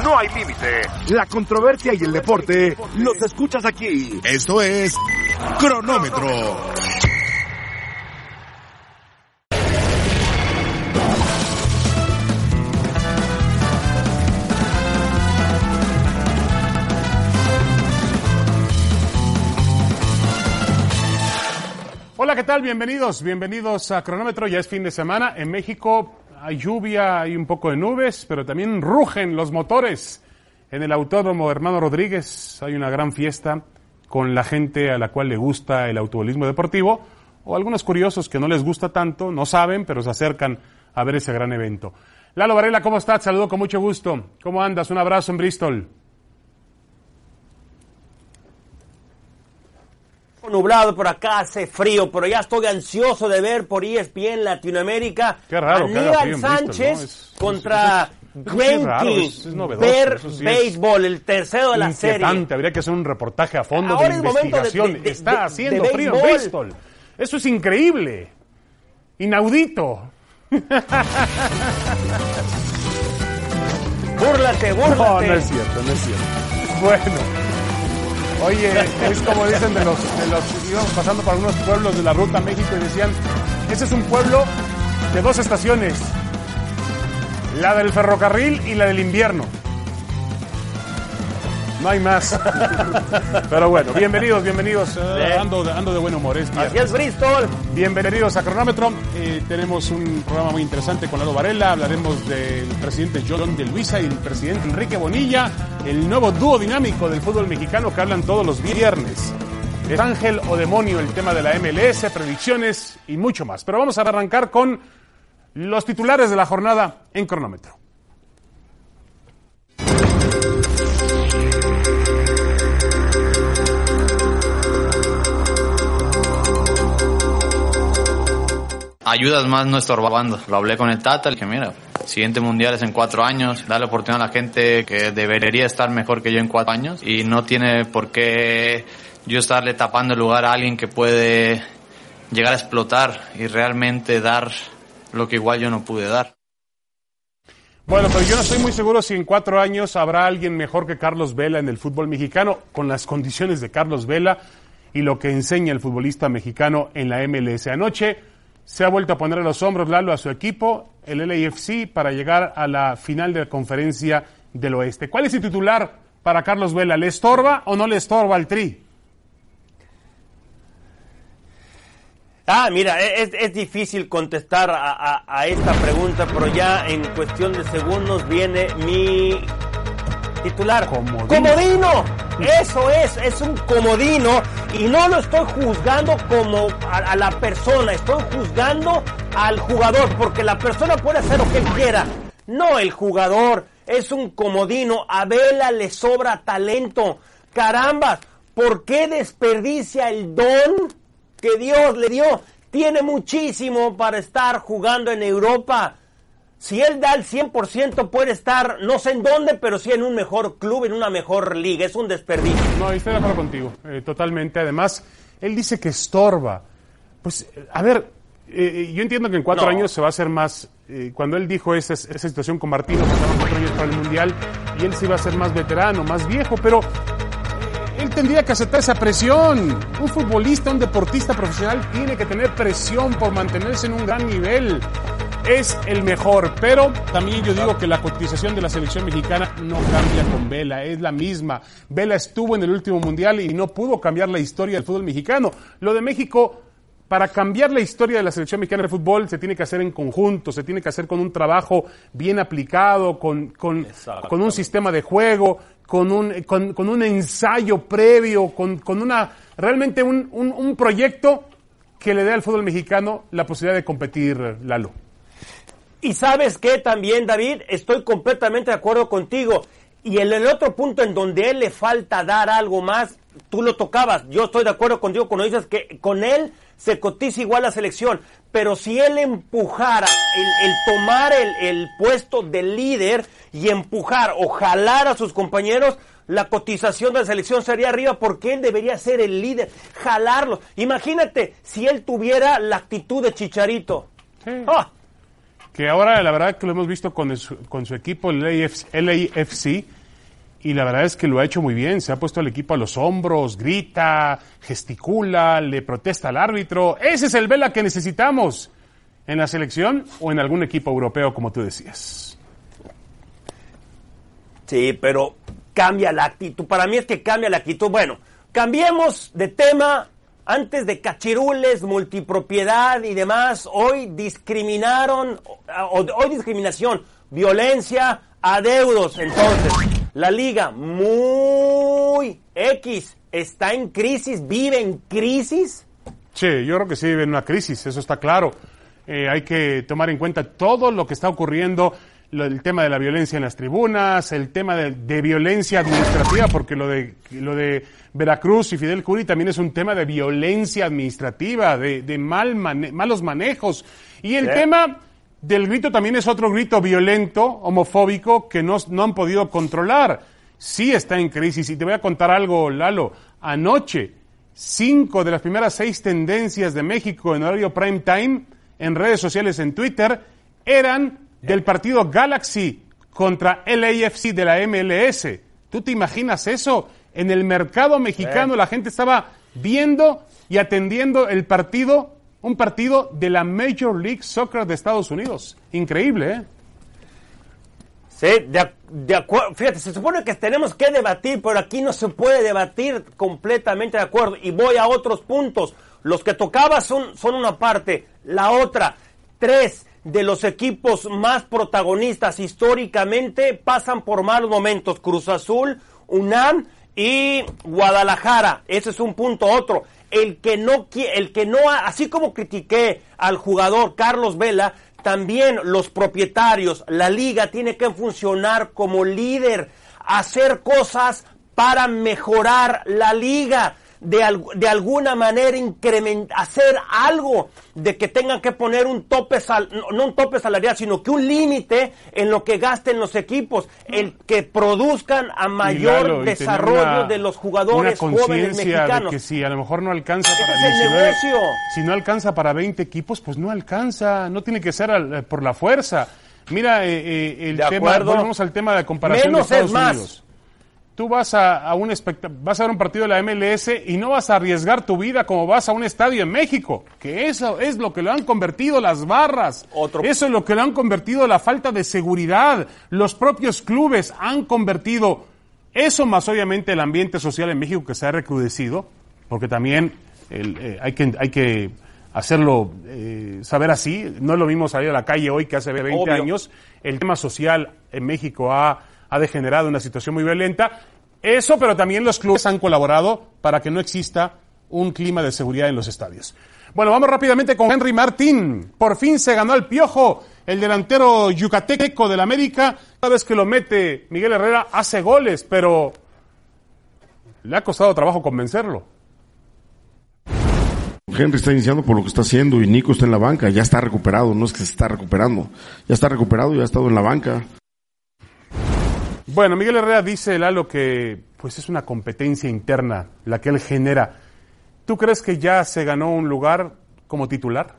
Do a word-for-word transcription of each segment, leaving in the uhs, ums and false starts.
no hay límite. La controversia y el deporte los escuchas aquí. Esto es Cronómetro. Hola, ¿qué tal? Bienvenidos, bienvenidos a Cronómetro. Ya es fin de semana. En México hay lluvia, hay un poco de nubes, pero también rugen los motores. En el Autódromo Hermano Rodríguez hay una gran fiesta con la gente a la cual le gusta el automovilismo deportivo, o algunos curiosos que no les gusta tanto, no saben, pero se acercan a ver ese gran evento. Lalo Varela, ¿cómo estás? Saludo con mucho gusto. ¿Cómo andas? Un abrazo en Bristol. Nublado por acá, hace frío, pero ya estoy ansioso de ver por E S P N Latinoamérica Qué raro, Aníbal Sánchez, ¿no? es, contra Greinke, ver sí béisbol, el tercero de la serie. Habría que hacer un reportaje a fondo Ahora de investigación. De, de, Está de, haciendo de frío en Bristol. Eso es increíble, inaudito. Búrlate, búrlate. No, no es cierto, no es cierto. Bueno. Oye, es como dicen de los, de los, íbamos pasando por algunos pueblos de la Ruta a México y decían, ese es un pueblo de dos estaciones, la del ferrocarril y la del invierno. No hay más. Pero bueno, bienvenidos, bienvenidos. Uh, ando, ando de buen humor. Es Así es, Bristol. Bienvenidos a Cronómetro. Eh, tenemos un programa muy interesante con Lalo Varela. Hablaremos del presidente John de Luisa y el presidente Enrique Bonilla, el nuevo dúo dinámico del fútbol mexicano que hablan todos los viernes. ¿Es ángel o demonio el tema de la M L S, predicciones y mucho más? Pero vamos a arrancar con los titulares de la jornada en Cronómetro. Ayudas más no estorbando. Lo hablé con el Tata, le dije, mira, siguiente mundial es en cuatro años, dale oportunidad a la gente que debería estar mejor que yo en cuatro años y no tiene por qué yo estarle tapando el lugar a alguien que puede llegar a explotar y realmente dar lo que igual yo no pude dar. Bueno, pero yo no estoy muy seguro si en cuatro años habrá alguien mejor que Carlos Vela en el fútbol mexicano, con las condiciones de Carlos Vela y lo que enseña el futbolista mexicano en la M L S. Anoche se ha vuelto a poner a los hombros Lalo a su equipo, el L A F C, para llegar a la final de la Conferencia del Oeste. ¿Cuál es el titular para Carlos Vela? ¿Le estorba o no le estorba al Tri? Ah, mira, es, es difícil contestar a, a, a esta pregunta, pero ya en cuestión de segundos viene mi titular. Comodino. ¡Comodino! Eso es, es un comodino y no lo estoy juzgando como a, a la persona, estoy juzgando al jugador, porque la persona puede hacer lo que él quiera, no el jugador. Es un comodino, a Vela le sobra talento, caramba, ¿por qué desperdicia el don que Dios le dio? Tiene muchísimo para estar jugando en Europa. Si él da el cien por ciento puede estar, no sé en dónde, pero sí en un mejor club, en una mejor liga. Es un desperdicio. No, estoy de acuerdo contigo, eh, totalmente. Además, él dice que estorba. Pues, a ver, eh, yo entiendo que en cuatro no. años se va a hacer más. Eh, cuando él dijo esa, esa situación con Martino, que estaban cuatro años para el Mundial, y él se iba a ser más veterano, más viejo, pero él tendría que aceptar esa presión. Un futbolista, un deportista profesional tiene que tener presión por mantenerse en un gran nivel. Es el mejor, pero también yo digo que la cotización de la selección mexicana no cambia con Vela, es la misma. Vela estuvo en el último mundial y no pudo cambiar la historia del fútbol mexicano. Lo de México, para cambiar la historia de la selección mexicana de fútbol, se tiene que hacer en conjunto, se tiene que hacer con un trabajo bien aplicado, con, con, con un sistema de juego, con un, con, con un ensayo previo, con, con una realmente un, un, un proyecto que le dé al fútbol mexicano la posibilidad de competir, Lalo. Y sabes qué también, David, estoy completamente de acuerdo contigo. Y en el otro punto en donde a él le falta dar algo más, tú lo tocabas. Yo estoy de acuerdo contigo cuando dices que con él se cotiza igual la selección. Pero si él empujara, el, el tomar el, el puesto de líder y empujar o jalar a sus compañeros, la cotización de la selección sería arriba porque él debería ser el líder, jalarlo. Imagínate si él tuviera la actitud de Chicharito. Sí. ¡Oh! que ahora la verdad que lo hemos visto con su, con su equipo, el L A F C, y la verdad es que lo ha hecho muy bien, se ha puesto el equipo a los hombros, grita, gesticula, le protesta al árbitro. Ese es el Vela que necesitamos en la selección o en algún equipo europeo, como tú decías. Sí, pero cambia la actitud. Para mí es que cambia la actitud. Bueno, cambiemos de tema. Antes de cachirules, multipropiedad y demás, hoy discriminaron, hoy discriminación, violencia, adeudos. Entonces, la liga muy X está en crisis, vive en crisis. Sí, yo creo que sí vive en una crisis, eso está claro. Eh, hay que tomar en cuenta todo lo que está ocurriendo, lo, el tema de la violencia en las tribunas, el tema de, de violencia administrativa, porque lo de lo de Veracruz y Fidel Curi también es un tema de violencia administrativa, de, de mal mane- malos manejos. Y el ¿Eh? tema del grito también es otro grito violento, homofóbico, que no, no han podido controlar. Sí está en crisis. Y te voy a contar algo, Lalo. Anoche, cinco de las primeras seis tendencias de México en horario prime time, en redes sociales, en Twitter, eran del partido Galaxy contra L A F C de la M L S. ¿Tú te imaginas eso? En el mercado mexicano, eh. la gente estaba viendo y atendiendo el partido, un partido de la Major League Soccer de Estados Unidos. Increíble, ¿eh? Sí, de, de acuerdo. Fíjate, se supone que tenemos que debatir, pero aquí no se puede debatir completamente de acuerdo. Y voy a otros puntos. Los que tocaba son, son una parte. La otra, tres de los equipos más protagonistas históricamente pasan por malos momentos. Cruz Azul, UNAM y Guadalajara. Ese es un punto. Otro, el que no el que no así como critiqué al jugador Carlos Vela, también los propietarios, la liga tiene que funcionar como líder, hacer cosas para mejorar la liga, de, de alguna manera incrementar, hacer algo, de que tengan que poner un tope, sal, no, no un tope salarial, sino que un límite en lo que gasten los equipos, el que produzcan a mayor Lalo, desarrollo una, de los jugadores jóvenes mexicanos. De que si a lo mejor no alcanza para diecinueve, si no alcanza para veinte equipos, pues no alcanza, no tiene que ser al, por la fuerza. Mira, eh, eh, el de tema, acuerdo. volvemos al tema de la comparación Menos de Estados es más. Unidos. Tú vas a, a un espect- vas a ver un partido de la M L S y no vas a arriesgar tu vida como vas a un estadio en México, que eso es lo que lo han convertido las barras, Otro. eso es lo que lo han convertido la falta de seguridad, los propios clubes han convertido eso, más obviamente el ambiente social en México que se ha recrudecido, porque también el, eh, hay que hay que hacerlo eh, saber así, no es lo mismo salir a la calle hoy que hace veinte Obvio. años, el tema social en México ha ha degenerado una situación muy violenta. Eso, pero también los clubes han colaborado para que no exista un clima de seguridad en los estadios. Bueno, vamos rápidamente con Henry Martín. Por fin se ganó al Piojo, el delantero yucateco del América. Cada vez que lo mete Miguel Herrera hace goles, pero le ha costado trabajo convencerlo. Henry está iniciando por lo que está haciendo y Nico está en la banca. Ya está recuperado, no es que se está recuperando. Ya está recuperado y ha estado en la banca. Bueno, Miguel Herrera dice, Lalo, que pues es una competencia interna la que él genera. ¿Tú crees que ya se ganó un lugar como titular?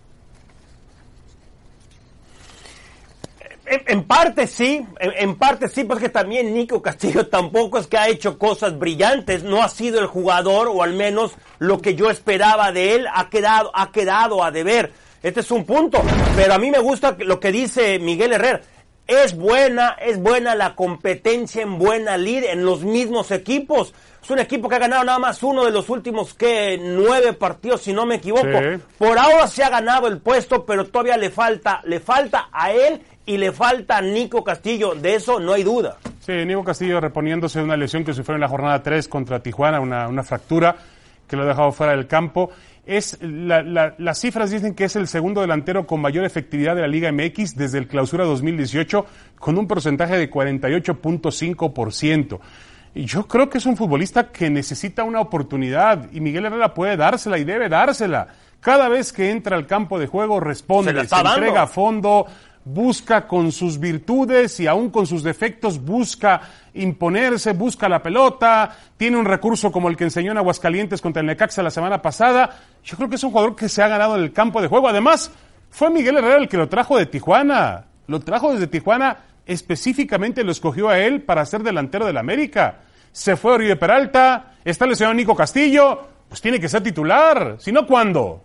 En, en parte sí, en, en parte sí, porque también Nico Castillo tampoco es que ha hecho cosas brillantes, no ha sido el jugador, o al menos lo que yo esperaba de él, ha quedado, ha quedado a deber. Este es un punto, pero a mí me gusta lo que dice Miguel Herrera. Es buena, es buena la competencia en buena lid en los mismos equipos. Es un equipo que ha ganado nada más uno de los últimos que nueve partidos, si no me equivoco. Sí. Por ahora se ha ganado el puesto, pero todavía le falta, le falta a él y le falta a Nico Castillo. De eso no hay duda. Sí, Nico Castillo reponiéndose de una lesión que sufrió en la jornada tres contra Tijuana, una, una fractura que lo ha dejado fuera del campo. Es la, la, las cifras dicen que es el segundo delantero con mayor efectividad de la Liga M X desde el Clausura dos mil dieciocho, con un porcentaje de cuarenta y ocho punto cinco por ciento. Y yo creo que es un futbolista que necesita una oportunidad, y Miguel Herrera puede dársela y debe dársela. Cada vez que entra al campo de juego responde, se, se, se entrega a fondo, busca con sus virtudes y aún con sus defectos, busca imponerse, busca la pelota, tiene un recurso como el que enseñó en Aguascalientes contra el Necaxa la semana pasada. Yo creo que es un jugador que se ha ganado en el campo de juego. Además, Fue Miguel Herrera el que lo trajo de Tijuana. Lo trajo desde Tijuana, específicamente lo escogió a él para ser delantero del América. Se fue Oribe Peralta, está lesionado Nico Castillo, pues tiene que ser titular. Si no, ¿cuándo?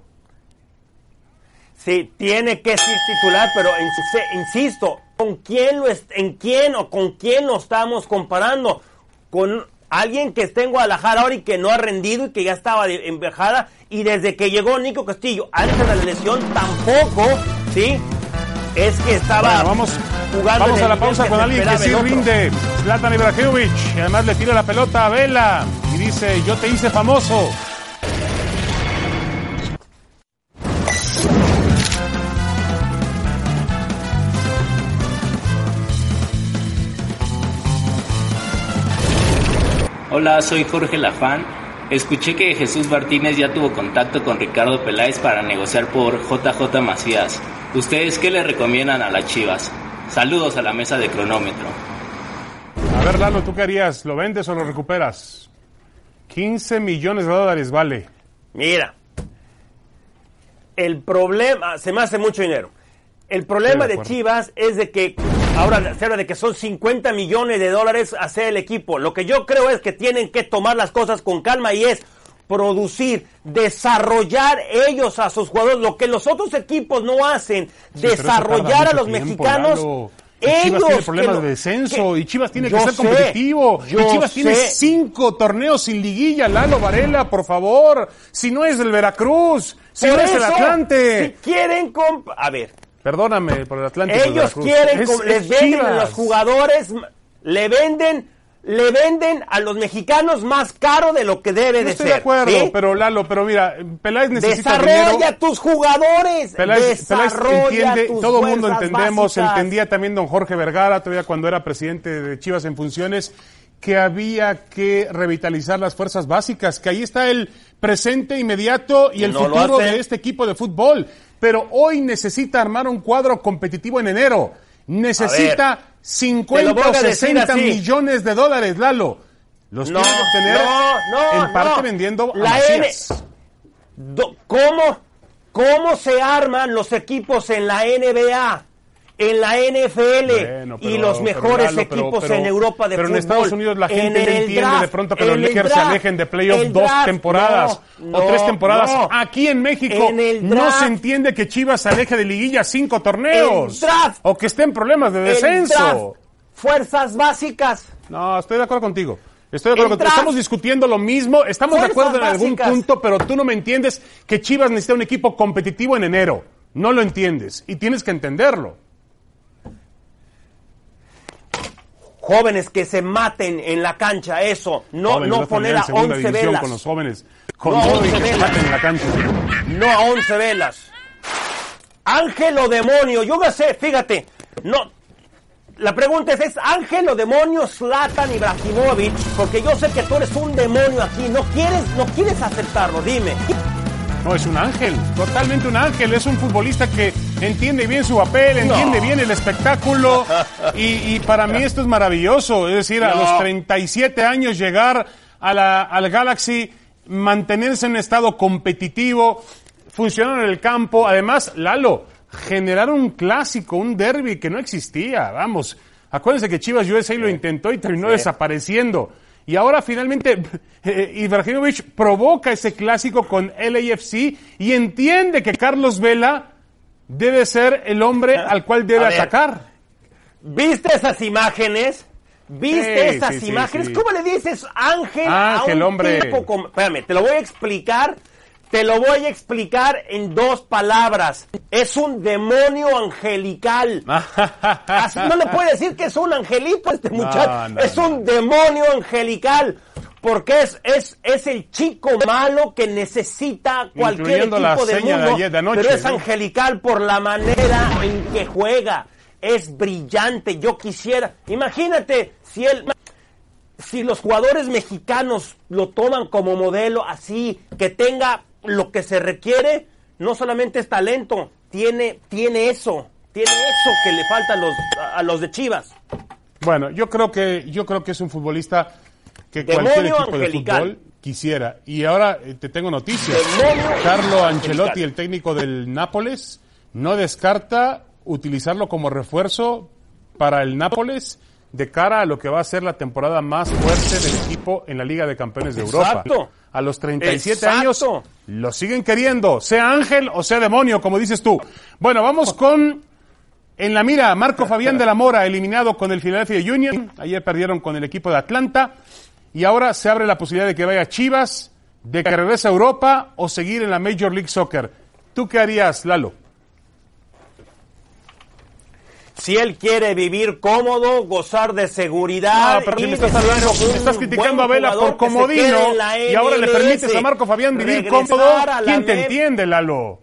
Sí, tiene que ser titular, pero insisto, ¿con quién lo est- ¿en quién o con quién lo estamos comparando? Con alguien que está en Guadalajara ahora y que no ha rendido y que ya estaba en bajada, y desde que llegó Nico Castillo, antes de la lesión tampoco, ¿sí? Es que estaba bueno, vamos, jugando. Vamos a la pausa con alguien que sí rinde. Zlatan Ibrahimovic, y además le tira la pelota a Vela y dice, yo te hice famoso. Hola, soy Jorge Lafán. Escuché que Jesús Martínez ya tuvo contacto con Ricardo Peláez para negociar por J J Macías. ¿Ustedes qué le recomiendan a las Chivas? Saludos a la mesa de Cronómetro. A ver, Lalo, ¿tú qué harías? ¿Lo vendes o lo recuperas? quince millones de dólares vale. Mira, el problema, se me hace mucho dinero. El problema de, de Chivas es de que ahora se habla de que son cincuenta millones de dólares hacer el equipo. Lo que yo creo es que tienen que tomar las cosas con calma y es producir, desarrollar ellos a sus jugadores, lo que los otros equipos no hacen, sí, desarrollar a los tiempo, mexicanos. Lalo. Ellos Chivas tiene problemas lo, de descenso que, y Chivas tiene que ser sé, competitivo. Y Chivas sé. tiene cinco torneos sin liguilla, Lalo Varela, por favor. Si no es el Veracruz, si por no es el Atlante. Si quieren comp- a ver. Perdóname por el Atlante. Ellos quieren, es, les es venden Chivas. A los jugadores, le venden, le venden a los mexicanos más caro de lo que debe no de estoy ser. Estoy de acuerdo, ¿sí? Pero Lalo, pero mira, Peláez necesita Desarrolla dinero. tus jugadores. Peláez, Peláez entiende, tus todo el mundo entendemos, básicas. Entendía también don Jorge Vergara, todavía cuando era presidente de Chivas en funciones, que había que revitalizar las fuerzas básicas, que ahí está el presente inmediato y el no futuro de este equipo de fútbol. Pero hoy necesita armar un cuadro competitivo en enero. Necesita cincuenta o sesenta millones de dólares, Lalo. Los no, tiene que obtener no, no, en parte no. vendiendo a La Macías. N... Do... ¿Cómo? ¿Cómo se arman los equipos en la N B A? En la N F L bueno, pero, y los mejores Lalo, equipos pero, pero, en Europa de pero fútbol. Pero en Estados Unidos la gente en no entiende draft, de pronto que los Lakers draft, se alejen de playoff dos draft, temporadas no, o tres no, temporadas. No. Aquí en México en draft, no se entiende que Chivas se aleje de liguilla cinco torneos. Draft, o que esté en problemas de descenso. Draft, fuerzas básicas. No, estoy de acuerdo contigo. Estoy de acuerdo contigo. Estamos discutiendo lo mismo, estamos de acuerdo en algún básicas. punto, pero tú no me entiendes que Chivas necesita un equipo competitivo en enero. No lo entiendes y tienes que entenderlo. Jóvenes que se maten en la cancha, eso. No, jóvenes, no poner a once velas. Con los jóvenes. Con no todo once y que velas. se maten en la cancha. No a once velas. Ángel o demonio. Yo no sé, fíjate. No. La pregunta es, ¿es ángel o demonio Zlatan Ibrahimovic? Porque yo sé que tú eres un demonio aquí. No quieres, no quieres aceptarlo, dime. No, es un ángel, totalmente un ángel. Es un futbolista que entiende bien su papel, entiende no. bien el espectáculo. Y, y para mí esto es maravilloso. Es decir, no. a los treinta y siete años llegar a la, al Galaxy, mantenerse en un estado competitivo, funcionar en el campo. Además, Lalo, generar un clásico, un derbi que no existía. Vamos, acuérdense que Chivas U S A sí. lo intentó y terminó sí. desapareciendo. Y ahora finalmente eh, Ibrahimovic provoca ese clásico con L A F C y entiende que Carlos Vela debe ser el hombre al cual debe atacar. ¿Viste esas imágenes? ¿Viste sí, esas sí, imágenes? Sí, sí. ¿Cómo le dices ángel, ángel a un hombre. tipo como... Espérame, te lo voy a explicar. Te lo voy a explicar en dos palabras. Es un demonio angelical. Así no le puede decir que es un angelito a este muchacho. No, no, es un demonio angelical. Porque es, es, es el chico malo que necesita cualquier equipo la del seña mundo. De ayer, de anoche, pero es ¿no? angelical por la manera en que juega. Es brillante. Yo quisiera... Imagínate si él... Si los jugadores mexicanos lo toman como modelo así, que tenga lo que se requiere, no solamente es talento, tiene, tiene eso, tiene eso que le falta a los, a los de Chivas. Bueno, yo creo que, yo creo que es un futbolista que Demonio cualquier equipo angelical. de fútbol quisiera. Y ahora eh, te tengo noticias. Demonio Carlo angelical. Ancelotti, el técnico del Nápoles, no descarta utilizarlo como refuerzo para el Nápoles de cara a lo que va a ser la temporada más fuerte del equipo en la Liga de Campeones de Europa. Exacto. A los treinta y siete Exacto. años lo siguen queriendo, sea ángel o sea demonio, como dices tú. Bueno, vamos con, en la mira, Marco Fabián de la Mora, eliminado con el Philadelphia Union. Ayer perdieron con el equipo de Atlanta. Y ahora se abre la posibilidad de que vaya a Chivas, de que regrese a Europa o seguir en la Major League Soccer. ¿Tú qué harías, Lalo? Si él quiere vivir cómodo, gozar de seguridad. No, pero y si me estás de ser hablando, un estás criticando buen a Vela jugador por que se quede comodino en la y ahora le M L S, permites a Marco Fabián vivir regresar cómodo. a la ¿Quién te M- entiende, Lalo?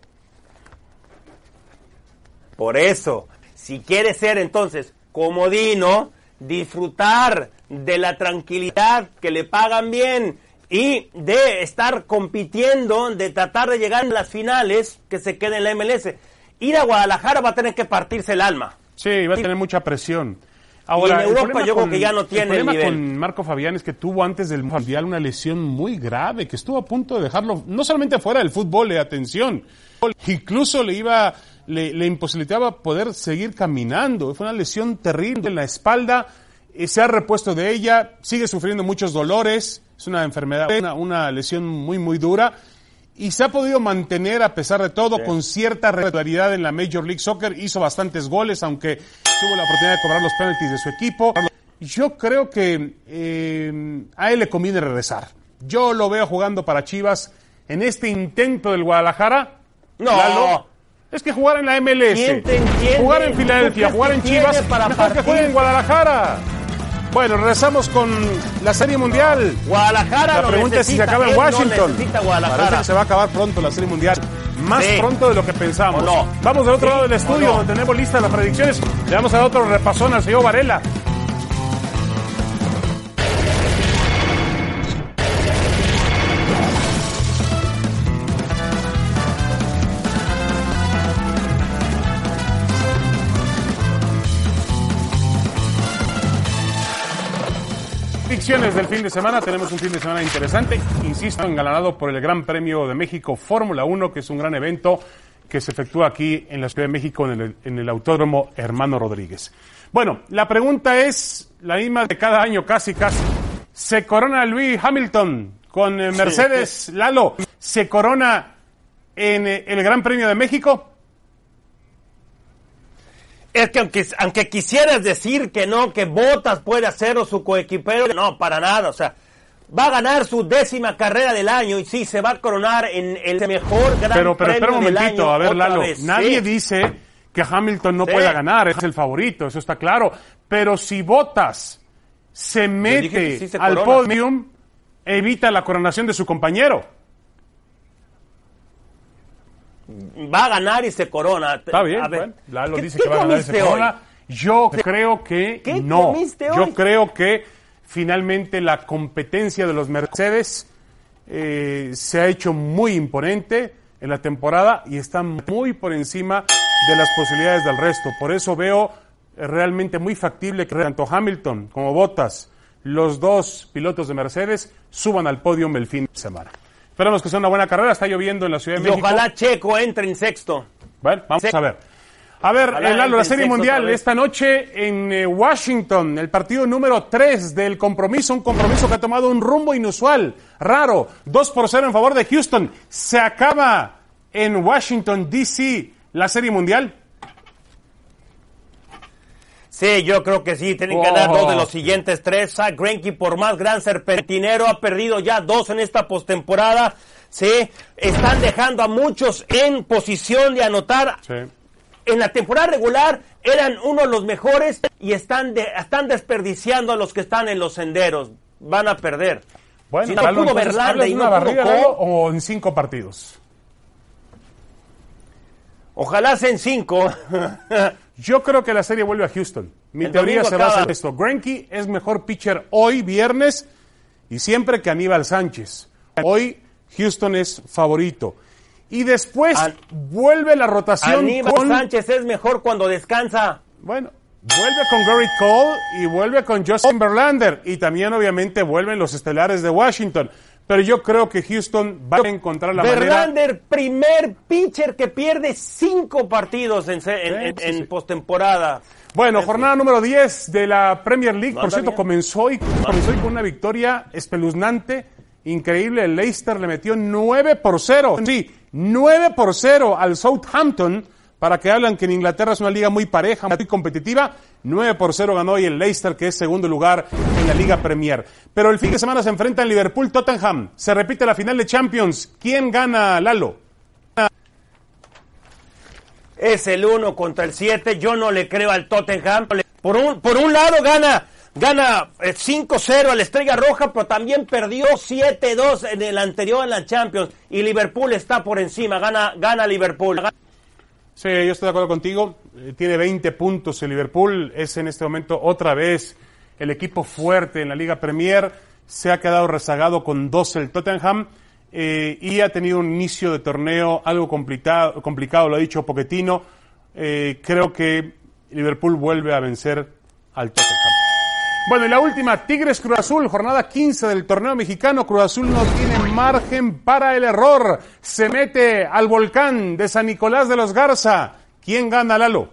Por eso, si quiere ser entonces comodino, disfrutar de la tranquilidad, que le pagan bien y de estar compitiendo, de tratar de llegar a las finales, que se quede en la M L S. Ir a Guadalajara va a tener que partirse el alma. Sí, va a tener mucha presión. Ahora, el en Europa problema yo creo con- que ya no tiene el problema el nivel. con Marco Fabián es que tuvo antes del Mundial una lesión muy grave, que estuvo a punto de dejarlo, no solamente fuera del fútbol, eh, atención, incluso le iba, le, le imposibilitaba poder seguir caminando. Fue una lesión terrible en la espalda, eh, se ha repuesto de ella, sigue sufriendo muchos dolores, es una enfermedad, una, una lesión muy, muy dura, y se ha podido mantener a pesar de todo, sí, con cierta regularidad en la Major League Soccer. Hizo bastantes goles, aunque tuvo la oportunidad de cobrar los penaltis de su equipo. Yo creo que eh, a él le conviene regresar. Yo lo veo jugando para Chivas en este intento del Guadalajara. No. Lalo, es que jugar en la M L S, ¿Quién te entiende? jugar en ¿Tú Filadelfia, crees jugar que en tiene Chivas, para mejor que partir? juegue en Guadalajara. Bueno, regresamos con la Serie Mundial. Guadalajara La lo pregunta es si se necesita, acaba en él no Washington. necesita Guadalajara. Parece que se va a acabar pronto la Serie Mundial. Más Sí. pronto de lo que pensamos. ¿O no? Vamos del otro Sí, lado del ¿o estudio, no? donde tenemos listas las predicciones. Le vamos a dar otro repasón al señor Varela. Predicciones del fin de semana. Tenemos un fin de semana interesante, insisto, engalanado por el Gran Premio de México Fórmula uno, que es un gran evento que se efectúa aquí en la Ciudad de México, en el, en el Autódromo Hermano Rodríguez. Bueno, la pregunta es la misma de cada año, casi, casi. ¿Se corona Lewis Hamilton con eh, Mercedes? Sí. Lalo, ¿se corona en eh, el Gran Premio de México? Es que aunque, aunque quisieras decir que no, que Bottas puede hacerlo, su coequipero, no, para nada, o sea, va a ganar su décima carrera del año y sí, se va a coronar en el mejor Gran pero, pero, Premio espera un del momentito, año a ver, otra Lalo, vez. nadie Sí. dice que Hamilton no Sí. pueda ganar, es el favorito, eso está claro, pero si Bottas se dije que mete sí se al corona. podium, evita la coronación de su compañero. Va a ganar y se corona. Está bien, a ver, bueno, Lalo ¿qué- dice qué que va a ganar y se comiste corona. hoy? Yo creo que ¿Qué no. comiste Yo hoy? creo que finalmente la competencia de los Mercedes eh, se ha hecho muy imponente en la temporada y están muy por encima de las posibilidades del resto. Por eso veo eh, realmente muy factible que tanto Hamilton como Bottas, los dos pilotos de Mercedes, suban al podio el fin de semana. Esperamos que sea una buena carrera. Está lloviendo en la Ciudad de Y México. ojalá Checo entre en sexto. Bueno, vamos Sí. a ver. A ver, Ojalá el, Lalo, entre la en Serie sexto Mundial otra vez. esta noche en eh, Washington, el partido número tres del compromiso, un compromiso que ha tomado un rumbo inusual, raro, dos por cero en favor de Houston. ¿Se acaba en Washington, D C la Serie Mundial? Sí, yo creo que sí, tienen que Oh. ganar dos de los siguientes tres. Zach Greinke, por más gran serpentinero, ha perdido ya dos en esta postemporada. Sí, están dejando a muchos en posición de anotar. Sí. En la temporada regular eran uno de los mejores y están, de, están desperdiciando a los que están en los senderos. Van a perder. Bueno, Si no Lalo, pudo entonces, Verlander ¿hablas y de no una pudo barrida, Cole, Lalo, o en cinco partidos? ojalá sea en cinco. Yo creo que la serie vuelve a Houston. Mi El teoría domingo se basa acaba. en esto. Greinke es mejor pitcher hoy, viernes, y siempre que Aníbal Sánchez. Hoy Houston es favorito. Y después An- vuelve la rotación Aníbal con... Sánchez es mejor cuando descansa. Bueno, vuelve con Gerrit Cole y vuelve con Justin Verlander. Y también, obviamente, vuelven los estelares de Washington. pero yo creo que Houston va a encontrar la Verlander, manera. primer pitcher que pierde cinco partidos en, en, en, sí, sí. en postemporada. Bueno, Sí. jornada número diez de la Premier League, No, por anda cierto, bien. comenzó y comenzó hoy con una victoria espeluznante, increíble. El Leicester le metió nueve por cero. Sí, nueve por cero al Southampton, para que hablan que en Inglaterra es una liga muy pareja, muy competitiva. nueve por cero ganó hoy el Leicester, que es segundo lugar en la Liga Premier. Pero el fin de semana se enfrenta en Liverpool-Tottenham. Se repite la final de Champions. ¿Quién gana, Lalo? Es el uno contra el siete. Yo no le creo al Tottenham. Por un, por un lado gana, gana eh, cinco cero a la Estrella Roja, pero también perdió siete dos en el anterior en la Champions. Y Liverpool está por encima. Gana, gana Liverpool. Sí, yo estoy de acuerdo contigo. Eh, tiene veinte puntos el Liverpool. Es en este momento otra vez el equipo fuerte en la Liga Premier. Se ha quedado rezagado con doce el Tottenham. Eh, y ha tenido un inicio de torneo algo complicado, complicado lo ha dicho Pochettino. Eh, creo que Liverpool vuelve a vencer al Tottenham. Bueno, y la última, Tigres Cruz Azul, jornada quince del torneo mexicano. Cruz Azul no tiene margen para el error. Se mete al volcán de San Nicolás de los Garza. ¿Quién gana, Lalo?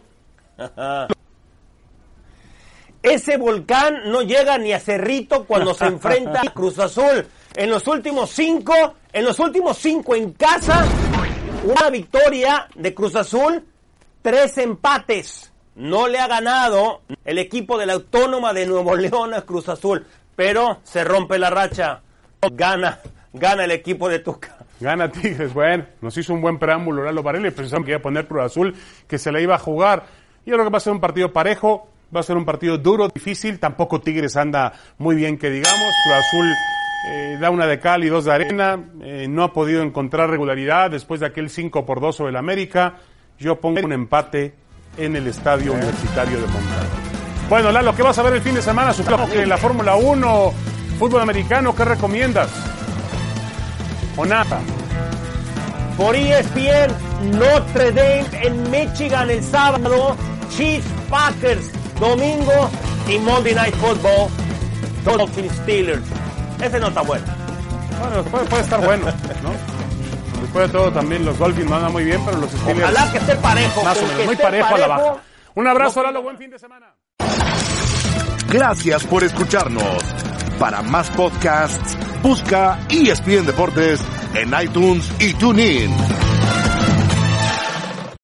Ese volcán no llega ni a Cerrito cuando se enfrenta a Cruz Azul. En los últimos cinco, en los últimos cinco en casa, una victoria de Cruz Azul, tres empates. No le ha ganado el equipo de la Autónoma de Nuevo León a Cruz Azul, pero se rompe la racha. Gana, gana el equipo de Tuca. Gana Tigres, bueno, nos hizo un buen preámbulo Lalo Varela y pensamos que iba a poner Cruz Azul, que se la iba a jugar. Yo creo que va a ser un partido parejo, va a ser un partido duro, difícil. Tampoco Tigres anda muy bien que digamos. Cruz Azul eh, da una de cal y dos de arena, eh, no ha podido encontrar regularidad después de aquel cinco por dos sobre el América. Yo pongo un empate en el Estadio Universitario de Monterrey. Bueno, Lalo, ¿qué vas a ver el fin de semana? Supongo que la Fórmula uno, fútbol americano, ¿qué recomiendas? ¿O nada? Por E S P N, Notre Dame en Michigan el sábado, Chiefs Packers domingo y Monday Night Football, Dolphins Steelers. Ese no está bueno. Bueno, puede, puede estar bueno, ¿no? Después de todo, también los Dolphins no andan muy bien, pero los Steelers... Ojalá que esté parejo. Más o menos, muy parejo a la baja. Un abrazo, Lalo, buen fin de semana. Gracias por escucharnos. Para más podcasts, busca E S P N Deportes en iTunes y TuneIn.